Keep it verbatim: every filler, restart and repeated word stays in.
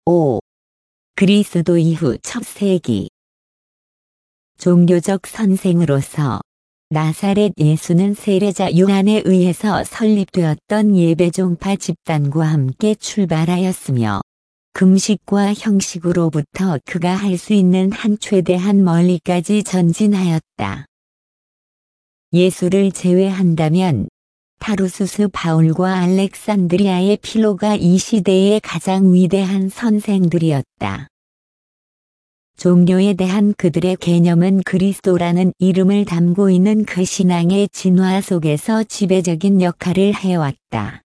오. 그리스도 이후 첫 세기. 종교적 선생으로서 나사렛 예수는 세례자 요한에 의해서 설립되었던 예배종파 집단과 함께 출발하였으며 금식과 형식으로부터 그가 할 수 있는 한 최대한 멀리까지 전진하였다. 예수를 제외한다면 타르수스 바울과 알렉산드리아의 필로가 이 시대의 가장 위대한 선생들이었다. 종교에 대한 그들의 개념은 그리스도라는 이름을 담고 있는 그 신앙의 진화 속에서 지배적인 역할을 해왔다.